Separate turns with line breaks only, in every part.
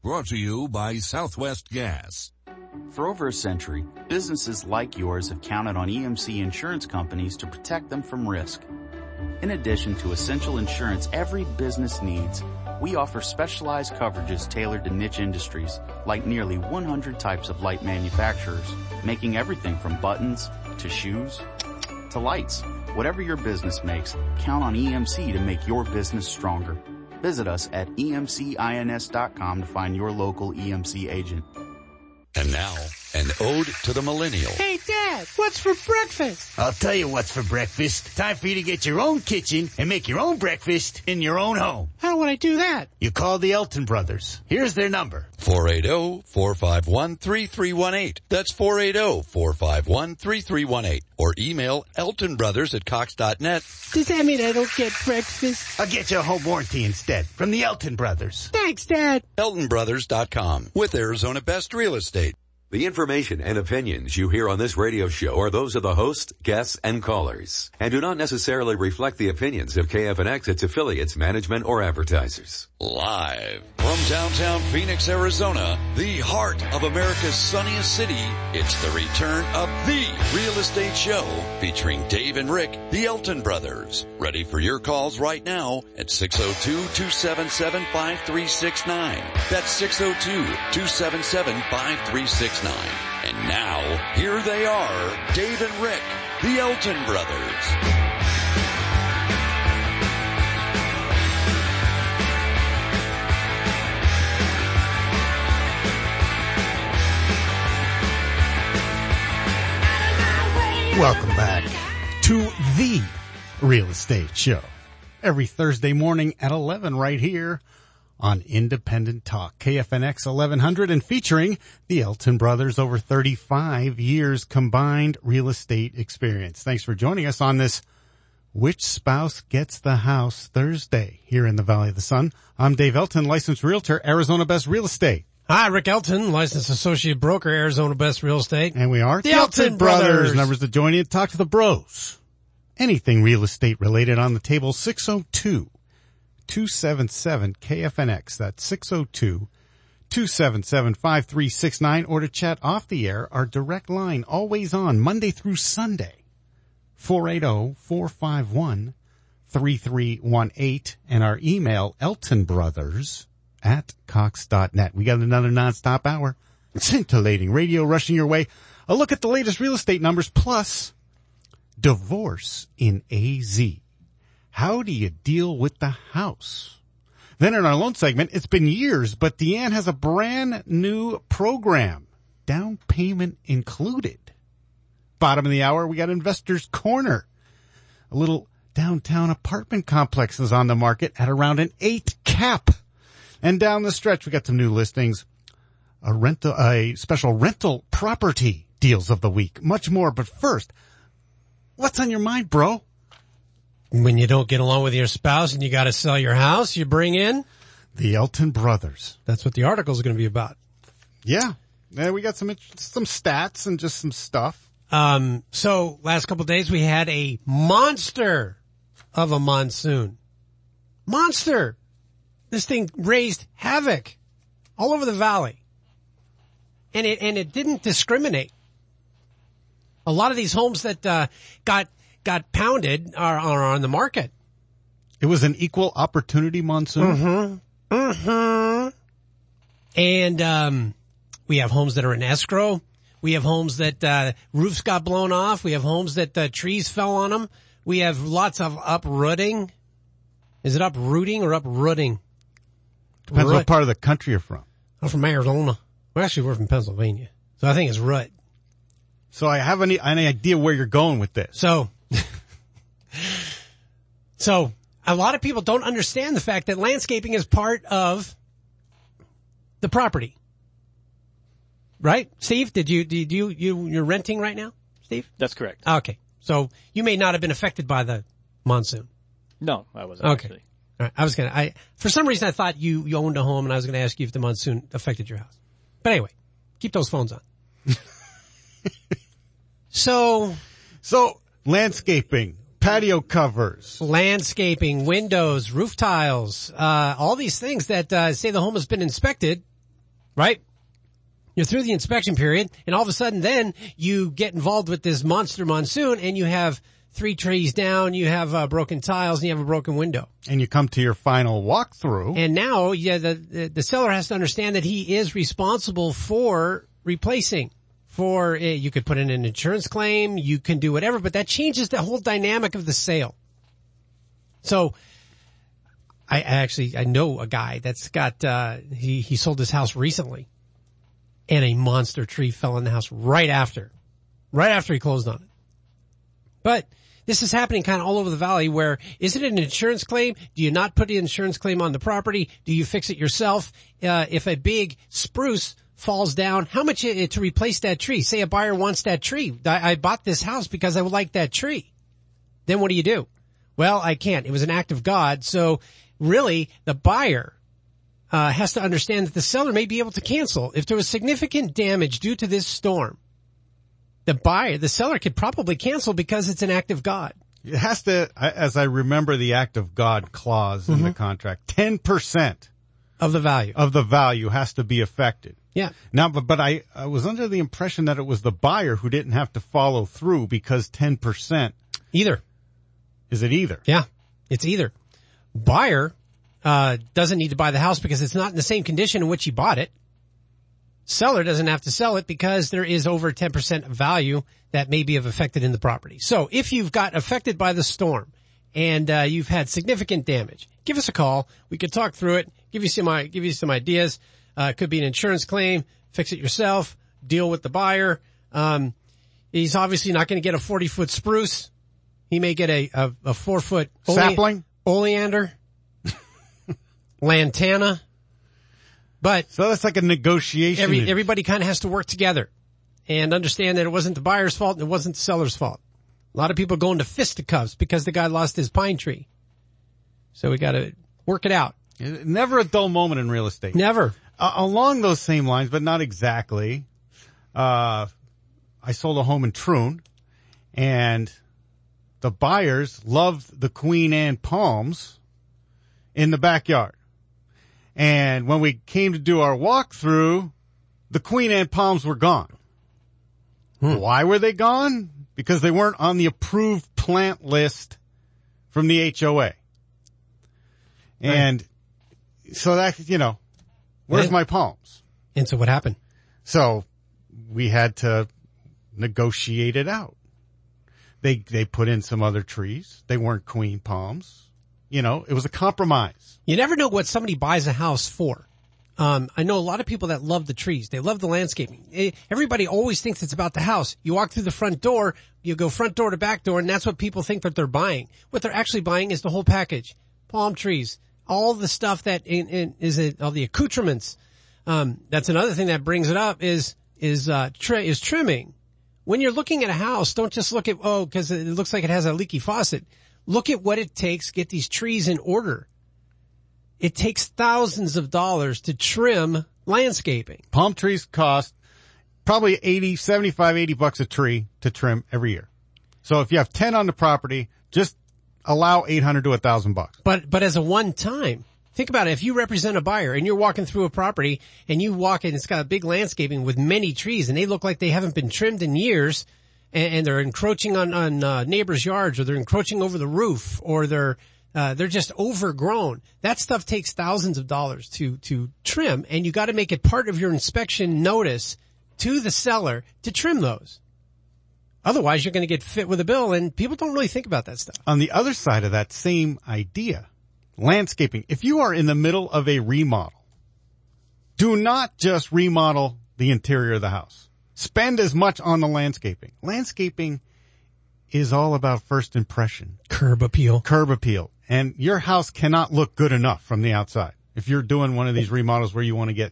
Brought to you by Southwest Gas.
For over a century, businesses like yours have counted on EMC insurance companies to protect them from risk. In addition to essential insurance every business needs, we offer specialized coverages tailored to niche industries, like nearly 100 types of light manufacturers, making everything from buttons to shoes to lights. Whatever your business makes, count on EMC to make your business stronger. Visit us at emcins.com to find your local EMC agent.
And now, an ode to the millennial.
Hey, Dad, what's for breakfast?
I'll tell you what's for breakfast. Time for you to get your own kitchen and make your own breakfast in your own home.
How would I do that?
You call the Elton Brothers. Here's their number.
480-451-3318. That's 480-451-3318. Or email eltonbrothers@cox.net.
Does that mean I don't get breakfast?
I'll get you a home warranty instead from the Elton Brothers.
Thanks, Dad.
eltonbrothers.com with Arizona Best Real Estate.
The information and opinions you hear on this radio show are those of the host, guests, and callers, and do not necessarily reflect the opinions of KFNX, its affiliates, management, or advertisers.
Live from downtown Phoenix, Arizona, the heart of America's sunniest city, it's the return of the Real Estate Show featuring Dave and Rick, the Elton Brothers. Ready for your calls right now at 602-277-5369. That's 602-277-5369. And now, here they are, Dave and Rick, the Elton Brothers.
Welcome back to the Real Estate Show. Every Thursday morning at 11 right here on Independent Talk, KFNX 1100, and featuring the Elton Brothers, over 35 years combined real estate experience. Thanks for joining us on this Which Spouse Gets the House Thursday here in the Valley of the Sun. I'm Dave Elton, licensed realtor, Arizona Best Real Estate.
Hi, Rick Elton, licensed associate broker, Arizona Best Real Estate.
And we are
the Elton Brothers.
Numbers to join you. Talk to the bros. Anything real estate related on the table, 602-277-KFNX. That's 602-277-5369. Or to chat off the air, our direct line, always on, Monday through Sunday, 480-451-3318. And our email, eltonbrothers@cox.net. We got another nonstop hour. Scintillating radio rushing your way. A look at the latest real estate numbers, plus divorce in AZ. How do you deal with the house? Then in our loan segment, it's been years, but Deanne has a brand new program. Down payment included. Bottom of the hour, we got Investors Corner. A little downtown apartment complex is on the market at around an 8 cap. And down the stretch, we got some new listings, a special rental property deals of the week, much more. But first, what's on your mind, bro?
When you don't get along with your spouse and you got to sell your house, you bring in
the Elton Brothers.
That's what the article is going to be about.
Yeah. We got some stats and just some stuff.
So last couple of days we had a monster of a monsoon. Monster. This thing raised havoc all over the valley. And it didn't discriminate. A lot of these homes that got pounded are on the market.
It was an equal opportunity monsoon.
And we have homes that are in escrow. We have homes that roofs got blown off. We have homes that trees fell on them. We have lots of uprooting. Is it uprooting or uprooting?
Depends what part of the country you're from.
I'm from Arizona. Well, actually, we're from Pennsylvania. So I think it's root.
So I have any idea where you're going with this.
So a lot of people don't understand the fact that landscaping is part of the property. Right? Steve, you're renting right now, Steve?
That's correct.
Okay. So you may not have been affected by the monsoon.
No, I wasn't.
Okay.
Actually.
All right. For some reason I thought you owned a home and I was going to ask you if the monsoon affected your house. But anyway, keep those phones on. So
landscaping, patio covers,
windows, roof tiles, all these things that say the home has been inspected right? You're through the inspection period, and all of a sudden then you get involved with this monster monsoon, and you have 3 trees down, you have broken tiles, and you have a broken window.
And you come to your final walkthrough.
And now, the seller has to understand that he is responsible for replacing. You could put in an insurance claim, you can do whatever, but that changes the whole dynamic of the sale. So, I know a guy that's got, he sold his house recently, and a monster tree fell in the house right after he closed on it. But this is happening kind of all over the valley where, is it an insurance claim? Do you not put the insurance claim on the property? Do you fix it yourself? If a big spruce falls down, how much to replace that tree? Say a buyer wants that tree. I bought this house because I would like that tree. Then what do? Well, I can't. It was an act of God. So really, the buyer has to understand that the seller may be able to cancel. If there was significant damage due to this storm, the seller could probably cancel because it's an act of God.
It has to, as I remember the act of God clause in the contract, 10%
of the value
has to be affected.
Yeah.
Now, but I was under the impression that it was the buyer who didn't have to follow through because 10%.
Either.
Is it either?
Yeah. It's either. Buyer, doesn't need to buy the house because it's not in the same condition in which he bought it. Seller doesn't have to sell it because there is over 10% value that may be affected in the property. So if you've got affected by the storm and you've had significant damage, give us a call. We could talk through it, give you some ideas. It could be an insurance claim, fix it yourself, deal with the buyer. He's obviously not going to get a 40-foot spruce. He may get a 4-foot
sapling,
oleander, lantana. But
so that's like a negotiation.
Everybody kind of has to work together and understand that it wasn't the buyer's fault and it wasn't the seller's fault. A lot of people go into fisticuffs because the guy lost his pine tree. So we got to work it out.
Never a dull moment in real estate.
Never.
Along those same lines, but not exactly. I sold a home in Troon, and the buyers loved the Queen Anne palms in the backyard. And when we came to do our walkthrough, the Queen Anne palms were gone. Why were they gone? Because they weren't on the approved plant list from the HOA. And so that, where's my palms?
And so what happened?
So we had to negotiate it out. They put in some other trees. They weren't queen palms. It was a compromise.
You never know what somebody buys a house for. I know a lot of people that love the trees. They love the landscaping. Everybody always thinks it's about the house. You walk through the front door, you go front door to back door, and that's what people think that they're buying. What they're actually buying is the whole package. Palm trees, all the stuff that all the accoutrements. That's another thing that brings it up is trimming. When you're looking at a house, don't just look at, because it looks like it has a leaky faucet. Look at what it takes to get these trees in order. It takes thousands of dollars to trim landscaping.
Palm trees cost probably $80 a tree to trim every year. So if you have 10 on the property, just allow $800 to $1,000.
But as a one time, think about it. If you represent a buyer and you're walking through a property and you walk in, it's got a big landscaping with many trees and they look like they haven't been trimmed in years. And they're encroaching on neighbors' yards, or they're encroaching over the roof, or they're just overgrown. That stuff takes thousands of dollars to trim, and you got to make it part of your inspection notice to the seller to trim those. Otherwise, you're going to get fit with a bill, and people don't really think about that stuff.
On the other side of that same idea, landscaping. If you are in the middle of a remodel, do not just remodel the interior of the house. Spend as much on the landscaping. Landscaping is all about first impression.
Curb appeal.
And your house cannot look good enough from the outside. If you're doing one of these remodels where you want to get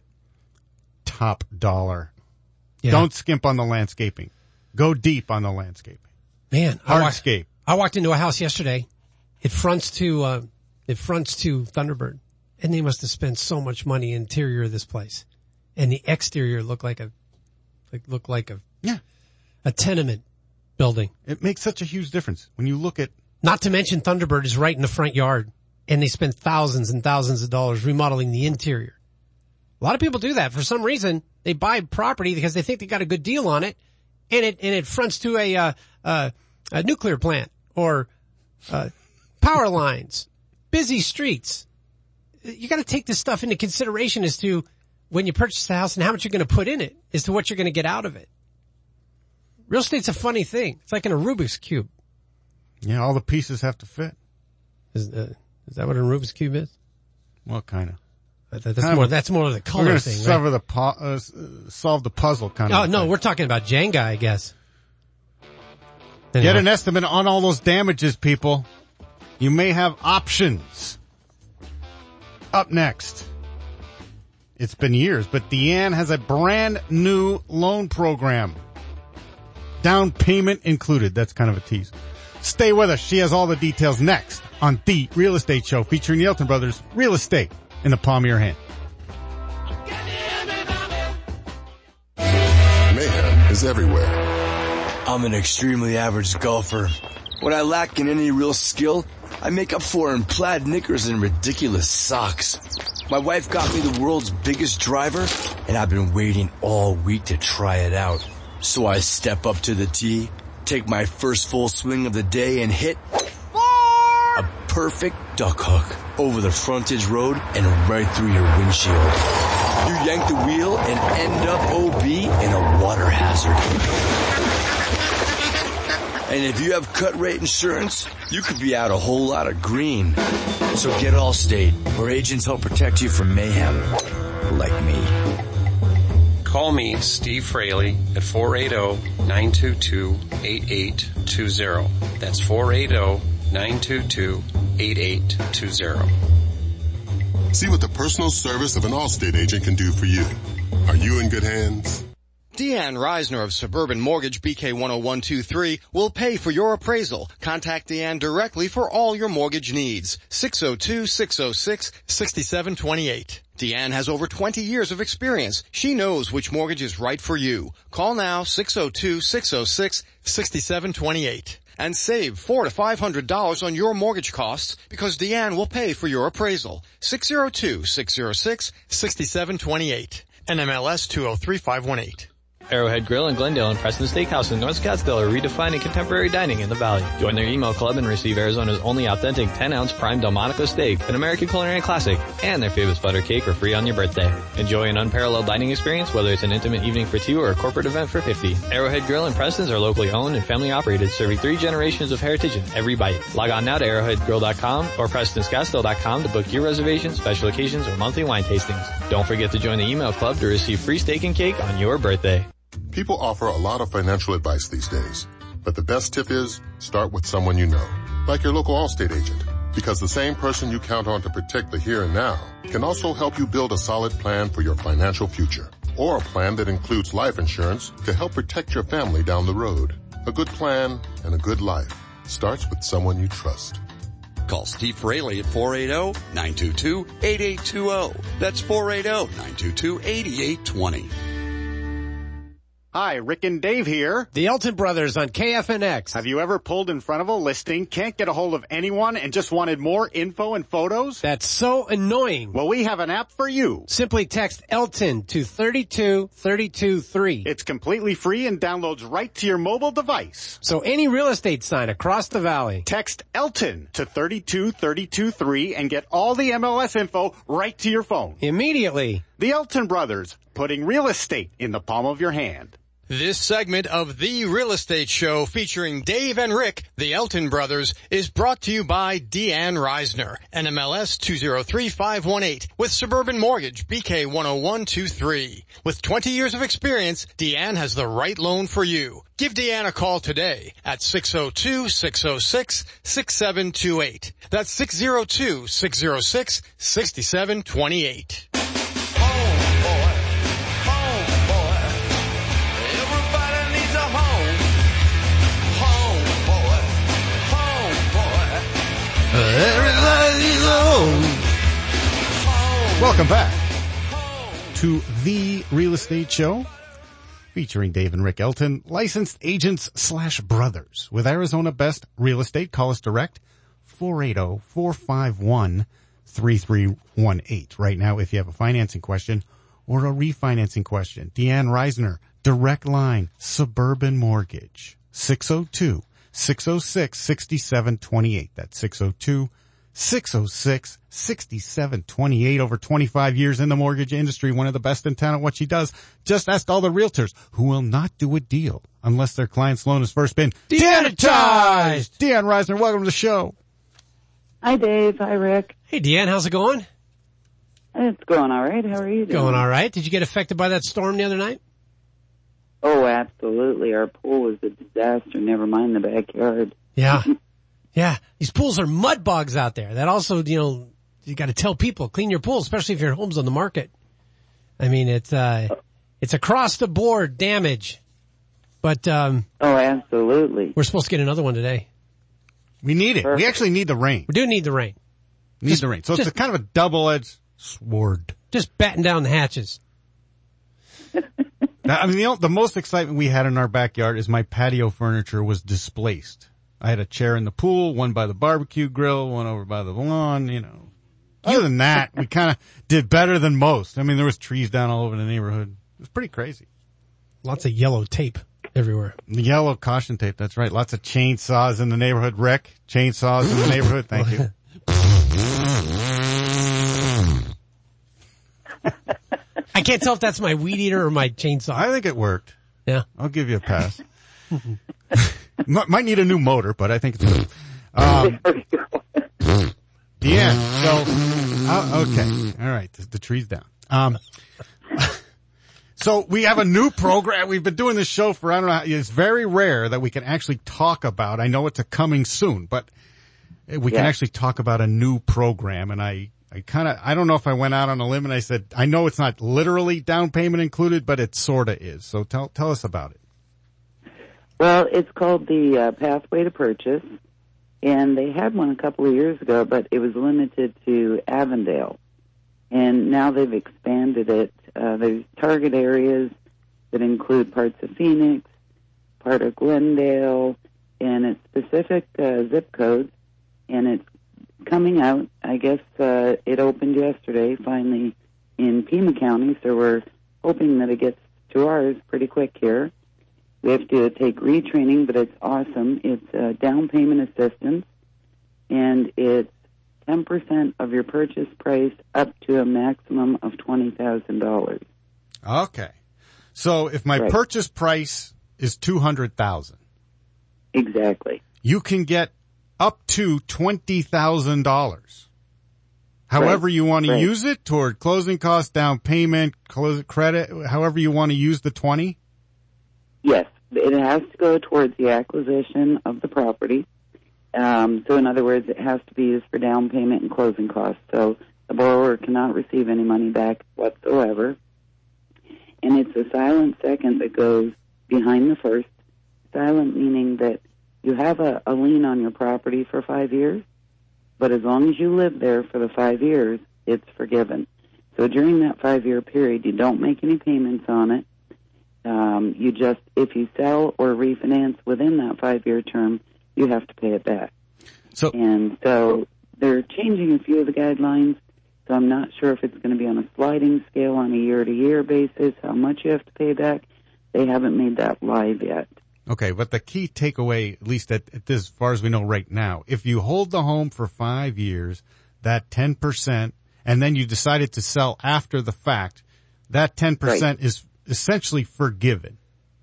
top dollar, don't skimp on the landscaping. Go deep on the landscaping.
Man,
hardscape.
I walked into a house yesterday. It fronts to Thunderbird. And they must have spent so much money interior of this place. And the exterior looked like a tenement building.
It makes such a huge difference when you look at.
Not to mention Thunderbird is right in the front yard, and they spent thousands and thousands of dollars remodeling the interior. A lot of people do that. For some reason, they buy property because they think they got a good deal on it, and it fronts to a nuclear plant or power lines, busy streets. You got to take this stuff into consideration as to when you purchase the house and how much you're going to put in it, as to what you're going to get out of it. Real estate's a funny thing. It's like in a Rubik's Cube.
Yeah, all the pieces have to fit.
Is that what a Rubik's Cube is?
Well, kind of.
That's more of the color
We're
thing,
going
right?
to solve the puzzle kind of
Oh, no,
thing.
we're talking about Jenga, I guess. Anyway.
Get an estimate on all those damages, people. You may have options. Up next. It's been years, but Deanne has a brand new loan program. Down payment included. That's kind of a tease. Stay with us. She has all the details next on The Real Estate Show featuring the Elton Brothers. Real estate in the palm of your hand.
Mayhem is everywhere.
I'm an extremely average golfer. What I lack in any real skill, I make up for in plaid knickers and ridiculous socks. My wife got me the world's biggest driver, and I've been waiting all week to try it out. So I step up to the tee, take my first full swing of the day, and hit a perfect duck hook over the frontage road and right through your windshield. You yank the wheel and end up OB in a water hazard. And if you have cut rate insurance, you could be out a whole lot of green. So get Allstate, where agents help protect you from mayhem, like me.
Call me, Steve Fraley, at 480-922-8820. That's 480-922-8820.
See what the personal service of an Allstate agent can do for you. Are you in good hands?
Deanne Reisner of Suburban Mortgage BK 10123 will pay for your appraisal. Contact Deanne directly for all your mortgage needs. 602-606-6728. Deanne has over 20 years of experience. She knows which mortgage is right for you. Call now 602-606-6728. And save $400 to $500 on your mortgage costs because Deanne will pay for your appraisal. 602-606-6728. NMLS 203518.
Arrowhead Grill in Glendale and Preston Steakhouse in North Scottsdale are redefining contemporary dining in the Valley. Join their email club and receive Arizona's only authentic 10-ounce prime Delmonico steak, an American culinary classic, and their famous butter cake for free on your birthday. Enjoy an unparalleled dining experience, whether it's an intimate evening for two or a corporate event for 50. Arrowhead Grill and Preston's are locally owned and family operated, serving 3 generations of heritage in every bite. Log on now to arrowheadgrill.com or PrestonScottsdale.com to book your reservations, special occasions, or monthly wine tastings. Don't forget to join the email club to receive free steak and cake on your birthday.
People offer a lot of financial advice these days, but the best tip is start with someone you know, like your local Allstate agent, because the same person you count on to protect the here and now can also help you build a solid plan for your financial future, or a plan that includes life insurance to help protect your family down the road. A good plan and a good life starts with someone you trust.
Call Steve Fraley at 480-922-8820. That's 480-922-8820.
Hi, Rick and Dave here.
The Elton Brothers on KFNX.
Have you ever pulled in front of a listing, can't get a hold of anyone, and just wanted more info and photos?
That's so annoying.
Well, we have an app for you.
Simply text Elton to 32323.
It's completely free and downloads right to your mobile device.
So any real estate sign across the valley.
Text Elton to 32323 and get all the MLS info right to your phone.
Immediately.
The Elton Brothers, putting real estate in the palm of your hand.
This segment of The Real Estate Show featuring Dave and Rick, the Elton Brothers, is brought to you by Deanne Reisner, NMLS 203518, with Suburban Mortgage, BK 10123. With 20 years of experience, Deanne has the right loan for you. Give Deanne a call today at 602-606-6728. That's 602-606-6728.
Everybody's home.
Welcome back to The Real Estate Show featuring Dave and Rick Elton, licensed agents / brothers with Arizona Best Real Estate. Call us direct, 480-451-3318. Right now, if you have a financing question or a refinancing question, Deanne Reisner, direct line, Suburban Mortgage, 602-606-6728. That's 602-606-6728. Over 25 years in the mortgage industry, one of the best in town at what she does. Just ask all the realtors who will not do a deal unless their client's loan has first been deanitized. Deanne Reisner, welcome to the show.
Hi, Dave. Hi, Rick.
Hey, Deanne, how's it going?
It's going all right. How are you doing?
Going all right. Did you get affected by that storm the other night?
Oh, absolutely. Our pool was a disaster, never mind the backyard.
Yeah. Yeah. These pools are mud bogs out there. That also, you got to tell people, clean your pool, especially if your home's on the market. I mean, it's across the board damage. But,
oh, absolutely.
We're supposed to get another one today.
We need it.
Perfect.
We actually need the rain.
We do need the rain.
Need the rain. So it's a kind of a double-edged sword.
Just batten down the hatches.
Now, I mean, the most excitement we had in our backyard is my patio furniture was displaced. I had a chair in the pool, one by the barbecue grill, one over by the lawn, Other than that, we kind of did better than most. I mean, there was trees down all over the neighborhood. It was pretty crazy.
Lots of yellow tape everywhere.
Yellow caution tape, that's right. Lots of chainsaws in the neighborhood. Rick, chainsaws in the neighborhood. Thank you.
I can't tell if that's my weed eater or my chainsaw.
I think it worked.
Yeah.
I'll give you a pass. Might need a new motor, but I think it's good. Deanne, okay. All right. The tree's down. So we have a new program. We've been doing this show for, I don't know, it's very rare that we can actually talk about, I know it's a coming soon, but we can actually talk about a new program. And I don't know if I went out on a limb and I said, I know it's not literally down payment included, but it sorta is. So tell us about it.
Well, it's called the Pathway to Purchase, and they had one a couple of years ago, but it was limited to Avondale. And now they've expanded it. There's target areas that include parts of Phoenix, part of Glendale, and it's specific zip codes, and it's coming out. I guess it opened yesterday, finally, in Pima County, so we're hoping that it gets to ours pretty quick here. We have to take retraining, but it's awesome. It's down payment assistance, and it's 10% of your purchase price up to a maximum of $20,000.
Okay. So if my purchase price is $200,000.
Exactly.
You can get up to $20,000. However you want to use it toward closing costs, down payment, credit, however you want to use the 20?
Yes. It has to go towards the acquisition of the property. So in other words, it has to be used for down payment and closing costs. So the borrower cannot receive any money back whatsoever. And it's a silent second that goes behind the first. Silent meaning that you have a lien on your property for 5 years, but as long as you live there for the 5 years, it's forgiven. So during that 5-year period, you don't make any payments on it. You just, if you sell or refinance within that 5-year term, you have to pay it back. So they're changing a few of the guidelines, so I'm not sure if it's going to be on a sliding scale on a year-to-year basis, how much you have to pay back. They haven't made that live yet.
Okay, but the key takeaway, at least at this, as far as we know right now, if you hold the home for 5 years, that 10%, and then you decided to sell after the fact, that 10% is essentially forgiven.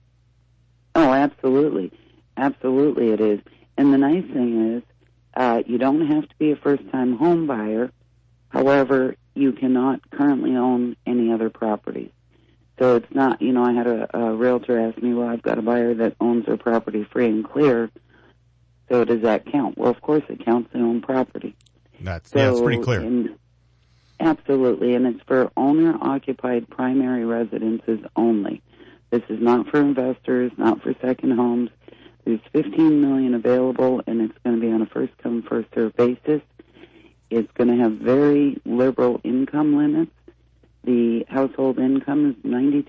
Oh, absolutely. Absolutely it is. And the nice thing is, you don't have to be a first-time home buyer. However, you cannot currently own any other properties. So it's not, I had a realtor ask me, well, I've got a buyer that owns their property free and clear, so does that count? Well, of course it counts, they own property.
That's pretty clear.
Absolutely, and it's for owner-occupied primary residences only. This is not for investors, not for second homes. There's $15 million available, and it's going to be on a first-come, first-served basis. It's going to have very liberal income limits. The household income is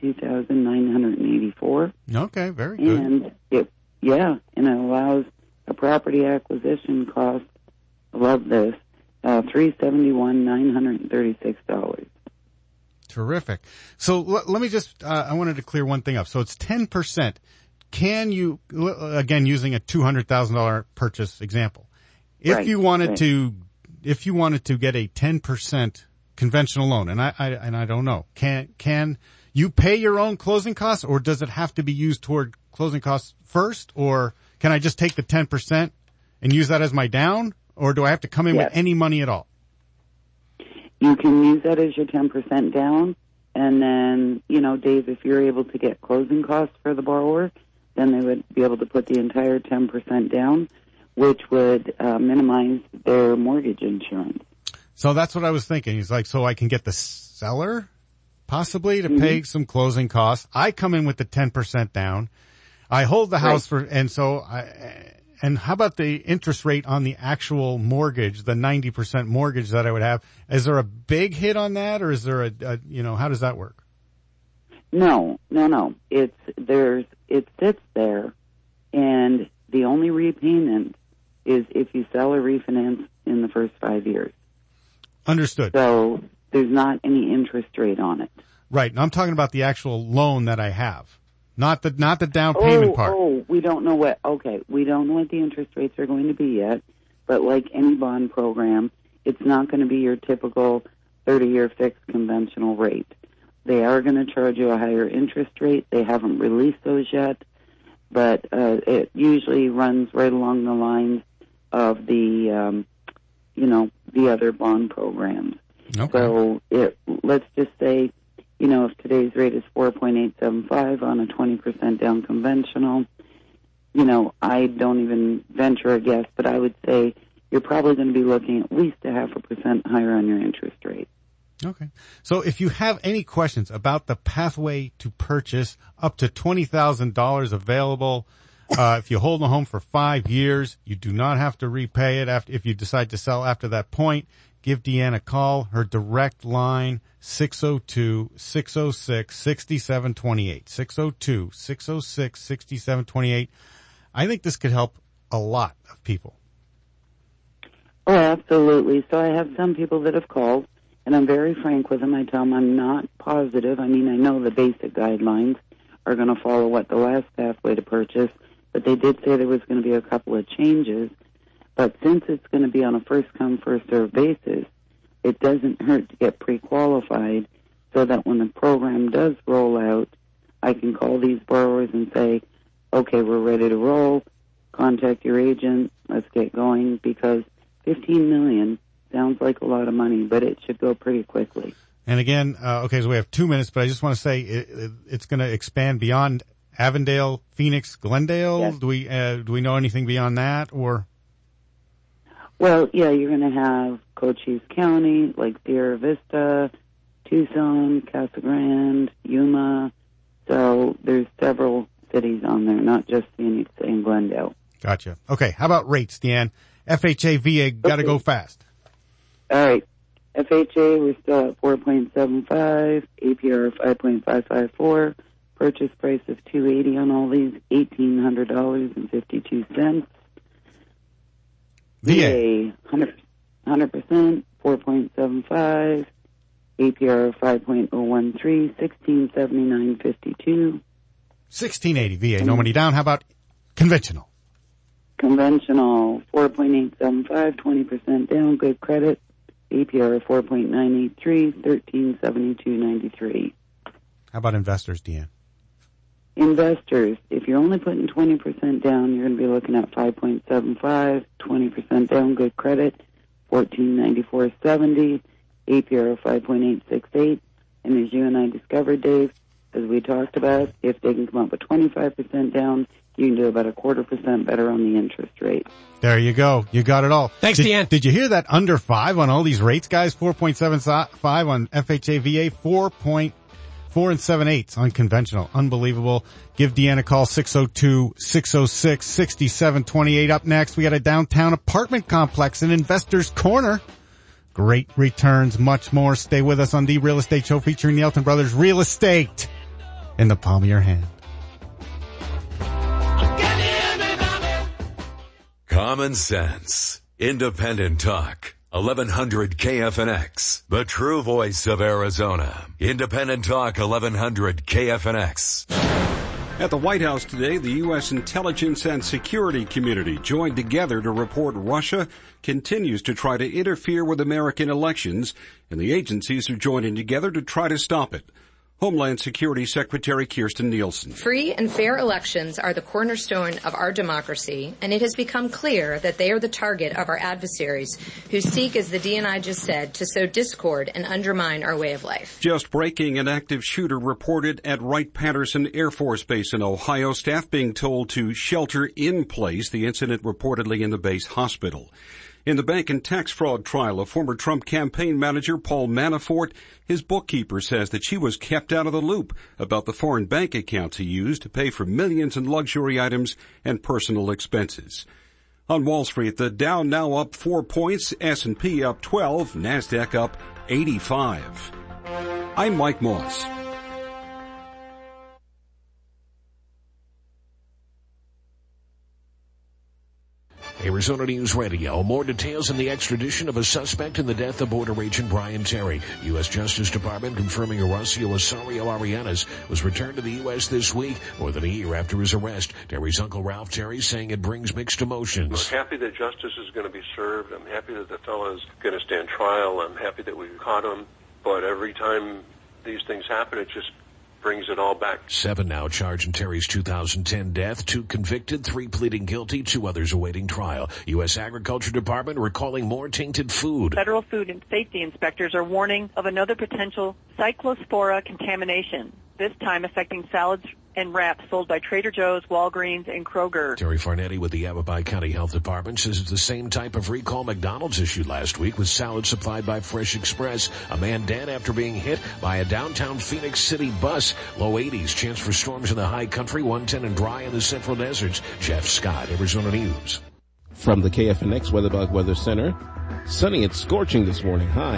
$92,984.
Okay, very good.
And it allows a property acquisition cost. I love this. $371,936.
Terrific. So let me just, I wanted to clear one thing up. So it's 10%. Can you, again, using a $200,000 purchase example, if you wanted to get a 10% conventional loan, and I don't know, can you pay your own closing costs, or does it have to be used toward closing costs first, or can I just take the 10% and use that as my down, or do I have to come in with any money at all?
You can use that as your 10% down, and then, Dave, if you're able to get closing costs for the borrower, then they would be able to put the entire 10% down, which would minimize their mortgage insurance.
So that's what I was thinking. It's like, so I can get the seller possibly to pay some closing costs. I come in with the 10% down. I hold the house and how about the interest rate on the actual mortgage, the 90% mortgage that I would have? Is there a big hit on that, or is there how does that work?
No. It sits there, and the only repayment is if you sell or refinance in the first 5 years.
Understood.
So there's not any interest rate on it.
Right. And I'm talking about the actual loan that I have, not the down payment part.
We don't know what the interest rates are going to be yet, but like any bond program, it's not going to be your typical 30-year fixed conventional rate. They are going to charge you a higher interest rate. They haven't released those yet, but it usually runs right along the lines of the other bond programs.
Okay.
So let's just say, if today's rate is 4.875 on a 20% down conventional, I don't even venture a guess, but I would say you're probably going to be looking at least 0.5% higher on your interest rate.
Okay. So if you have any questions about the pathway to purchase, up to $20,000 available. If you hold the home for 5 years, you do not have to repay it if you decide to sell after that point. Give Deanne a call. Her direct line, 602-606-6728. 602-606-6728. I think this could help a lot of people.
Oh, absolutely. So I have some people that have called, and I'm very frank with them. I tell them I'm not positive. I mean, I know the basic guidelines are going to follow what the last pathway to purchase, but they did say there was going to be a couple of changes. But since it's going to be on a first-come, first-served basis, it doesn't hurt to get pre-qualified so that when the program does roll out, I can call these borrowers and say, okay, we're ready to roll. Contact your agent. Let's get going, because $15 million sounds like a lot of money, but it should go pretty quickly.
And again, so we have 2 minutes, but I just want to say it's going to expand beyond Avondale, Phoenix, Glendale.
Yes.
Do we know anything beyond that, or?
Well, yeah, you're going to have Cochise County, like Sierra Vista, Tucson, Casa Grande, Yuma. So there's several cities on there, not just Phoenix and Glendale.
Gotcha. Okay, how about rates, Deanne? FHA, VA, got to go fast.
All right. FHA, we're still at 4.75, APR 5.554, purchase price of $280 on all these, $1,800.52. VA, 100%, 4.75, APR 5.013, $1,679.52.
$1,680 VA, no money down. How about conventional?
Conventional, 4.875, 20% down, good credit. APR 4.983, $1,372.93.
How about investors, Deanne?
Investors, if you're only putting 20% down, you're going to be looking at 5.75, 20% down, good credit, $1,494.70, APR 5.868. And as you and I discovered, Dave, as we talked about, if they can come up with 25% down, you can do about 0.25% better on the interest rate.
There you go. You got it all.
Thanks, Deanne.
Did you hear that under 5 on all these rates, guys? 4.75 on FHA, VA, 4.4 7/8 on conventional. Unbelievable. Give Deanne a call, 602-606-6728. Up next, we got a downtown apartment complex, an investor's corner. Great returns, much more. Stay with us on The Real Estate Show, featuring the Elton Brothers. Real estate in the palm of your hand.
Common sense. Independent talk. 1100 KFNX, the true voice of Arizona. Independent Talk 1100 KFNX.
At the White House today, the U.S. intelligence and security community joined together to report Russia continues to try to interfere with American elections, and the agencies are joining together to try to stop it. Homeland Security Secretary Kirstjen Nielsen.
Free and fair elections are the cornerstone of our democracy, and it has become clear that they are the target of our adversaries who seek, as the DNI just said, to sow discord and undermine our way of life.
Just breaking, an active shooter reported at Wright-Patterson Air Force Base in Ohio. Staff being told to shelter in place. The incident reportedly in the base hospital. In the bank and tax fraud trial of former Trump campaign manager Paul Manafort, his bookkeeper says that she was kept out of the loop about the foreign bank accounts he used to pay for millions in luxury items and personal expenses. On Wall Street, the Dow now up 4 points, S&P up 12, NASDAQ up 85. I'm Mike Moss.
Arizona News Radio. More details in the extradition of a suspect in the death of border agent Brian Terry. U.S. Justice Department confirming Horacio Osorio Arianes was returned to the U.S. this week, more than a year after his arrest. Terry's uncle Ralph Terry saying it brings mixed emotions.
I'm happy that justice is going to be served. I'm happy that the fellow is going to stand trial. I'm happy that we caught him. But every time these things happen, it just brings it all back.
7 now charged in Terry's 2010 death, 2 convicted, 3 pleading guilty, 2 others awaiting trial. U.S. Agriculture Department recalling more tainted food.
Federal food and safety inspectors are warning of another potential cyclospora contamination, this time affecting salads and wraps sold by Trader Joe's, Walgreens, and Kroger.
Terry Farnetti with the Yavapai County Health Department says it's the same type of recall McDonald's issued last week with salads supplied by Fresh Express. A man dead after being hit by a downtown Phoenix City bus. Low 80s, chance for storms in the high country, 110 and dry in the central deserts. Jeff Scott, Arizona News.
From the KFNX WeatherBug Weather Center, sunny and scorching this morning, high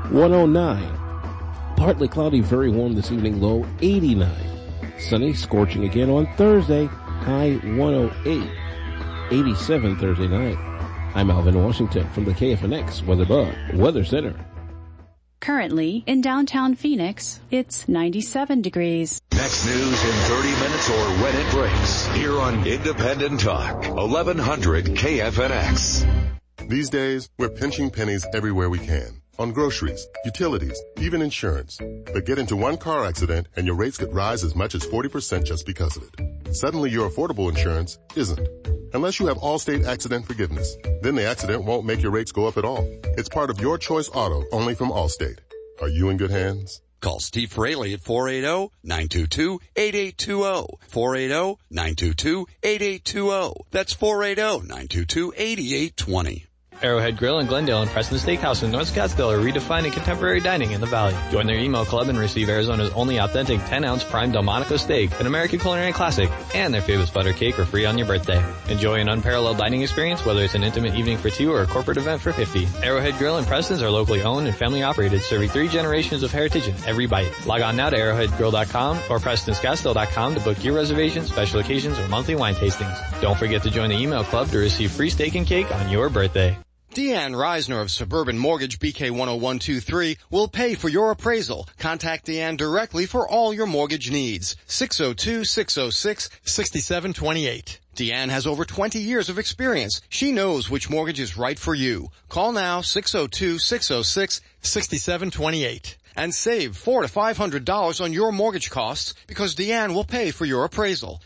109. Partly cloudy, very warm this evening, low 89. Sunny, scorching again on Thursday, high 108. 87 Thursday night. I'm Alvin Washington from the KFNX WeatherBug Weather Center.
Currently, in downtown Phoenix, it's 97 degrees.
Next news in 30 minutes or when it breaks. Here on Independent Talk, 1100 KFNX.
These days, we're pinching pennies everywhere we can. On groceries, utilities, even insurance. But get into one car accident and your rates could rise as much as 40% just because of it. Suddenly your affordable insurance isn't. Unless you have Allstate Accident Forgiveness. Then the accident won't make your rates go up at all. It's part of Your Choice Auto, only from Allstate. Are you in good hands?
Call Steve Fraley at 480-922-8820. 480-922-8820. That's 480-922-8820.
Arrowhead Grill in Glendale and Preston Steakhouse in North Scottsdale are redefining contemporary dining in the Valley. Join their email club and receive Arizona's only authentic 10-ounce prime Delmonico steak, an American culinary classic, and their famous butter cake for free on your birthday. Enjoy an unparalleled dining experience, whether it's an intimate evening for 2 or a corporate event for 50. Arrowhead Grill and Preston's are locally owned and family operated, serving 3 generations of heritage in every bite. Log on now to arrowheadgrill.com or PrestonsCottsdale.com to book your reservations, special occasions, or monthly wine tastings. Don't forget to join the email club to receive free steak and cake on your birthday.
Deanne Reisner of Suburban Mortgage, BK 10123, will pay for your appraisal. Contact Deanne directly for all your mortgage needs. 602-606-6728. Deanne has over 20 years of experience. She knows which mortgage is right for you. Call now, 602-606-6728. And save $400 to $500 on your mortgage costs because Deanne will pay for your appraisal.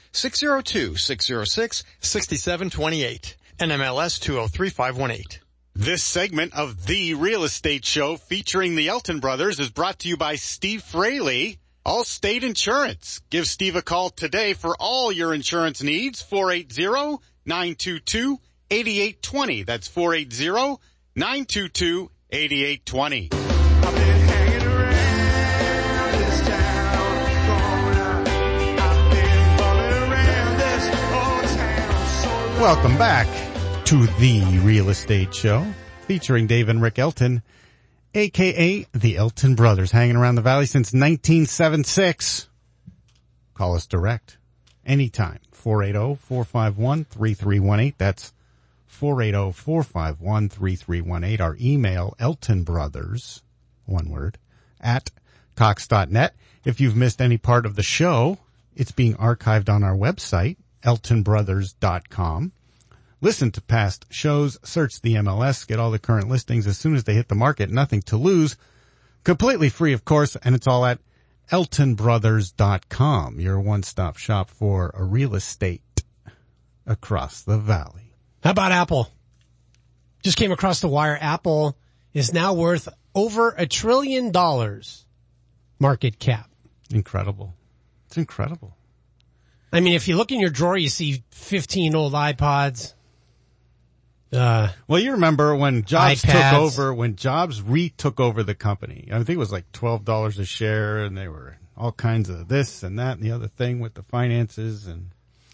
602-606-6728. NMLS 203518.
This segment of The Real Estate Show featuring the Elton Brothers is brought to you by Steve Fraley, Allstate Insurance. Give Steve a call today for all your insurance needs, 480-922-8820. That's 480-922-8820. Welcome back to The Real Estate Show, featuring Dave and Rick Elton, a.k.a. the Elton Brothers, hanging around the Valley since 1976. Call us direct anytime, 480-451-3318. That's 480-451-3318. Our email, eltonbrothers, one word, at cox.net. If you've missed any part of the show, it's being archived on our website, eltonbrothers.com. Listen to past shows, search the MLS, get all the current listings as soon as they hit the market. Nothing to lose. Completely free, of course, and it's all at eltonbrothers.com, your one-stop shop for a real estate across the valley.
How about Apple? Just came across the wire. Apple is now worth over $1 trillion market cap.
Incredible. It's incredible.
I mean, if you look in your drawer, you see 15 old iPods.
Well, you remember when Jobs
iPads.
retook over the company. I think it was like $12 a share, and they were all kinds of this and that and the other thing with the finances and,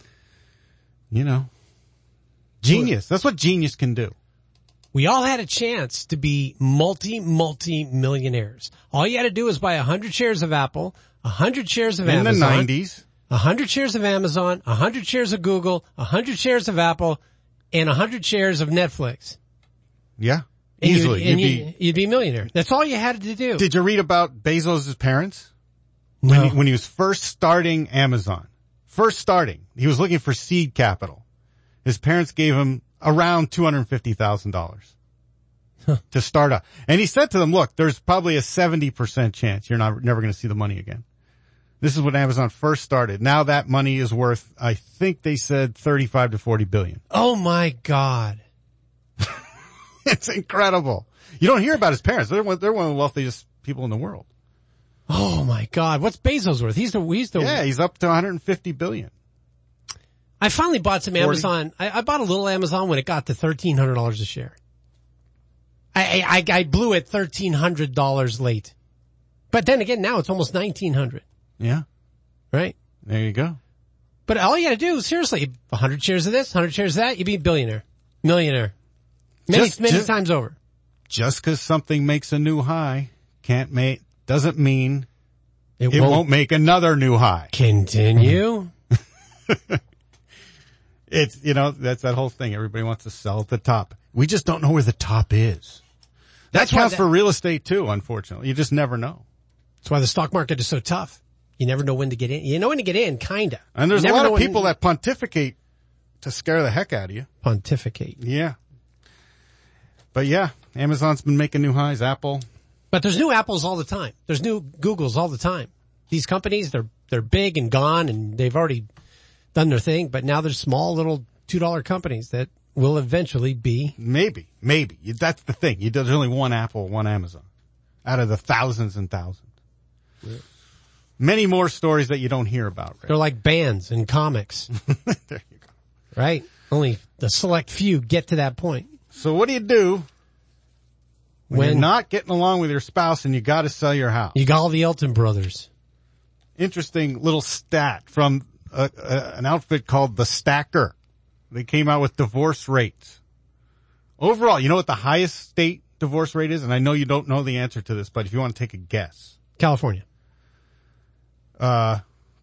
genius. That's what genius can do.
We all had a chance to be multi-millionaires. All you had to do was buy 100 shares of Apple, 100 shares of Amazon.
In the 90s.
100 shares of Amazon, 100 shares of Google, 100 shares of Apple, and 100 shares of Netflix.
Yeah.
And
easily.
You'd be a millionaire. That's all you had to do.
Did you read about Bezos' parents?
No.
When he was first starting Amazon. He was looking for seed capital. His parents gave him around $250,000 to start up. And he said to them, look, there's probably a 70% chance you're never going to see the money again. This is when Amazon first started. Now that money is worth, I think they said 35 to 40 billion.
Oh my God.
It's incredible. You don't hear about his parents. They're one of the wealthiest people in the world.
Oh my God. What's Bezos worth? He's
up to 150 billion.
I finally bought some Amazon. I bought a little Amazon when it got to $1,300 a share. I blew it $1,300 late. But then again, now it's almost $1,900.
Yeah.
Right?
There you go.
But all you gotta do, seriously, 100 shares of this, 100 shares of that, you'd be a billionaire. Millionaire. Many times over.
Just cause something makes a new high doesn't mean it won't make another new high.
Continue.
It's, that's that whole thing. Everybody wants to sell at the top. We just don't know where the top is. That counts for real estate too, unfortunately. You just never know.
That's why the stock market is so tough. You never know when to get in. You know when to get in, kinda.
And there's a lot of people that pontificate to scare the heck out of you.
Pontificate.
Yeah. But yeah, Amazon's been making new highs, Apple.
But there's new Apples all the time. There's new Googles all the time. These companies, they're big and gone and they've already done their thing, but now there's small little $2 companies that will eventually be.
Maybe. That's the thing. There's only one Apple, one Amazon out of the thousands and thousands. Yeah. Many more stories that you don't hear about. Right?
They're like bands and comics.
There you go.
Right? Only the select few get to that point.
So what do you do when you're not getting along with your spouse and you got to sell your house?
You got all the Elton brothers.
Interesting little stat from an outfit called The Stacker. They came out with divorce rates. Overall, you know what the highest state divorce rate is? And I know you don't know the answer to this, but if you want to take a guess.
California.
No,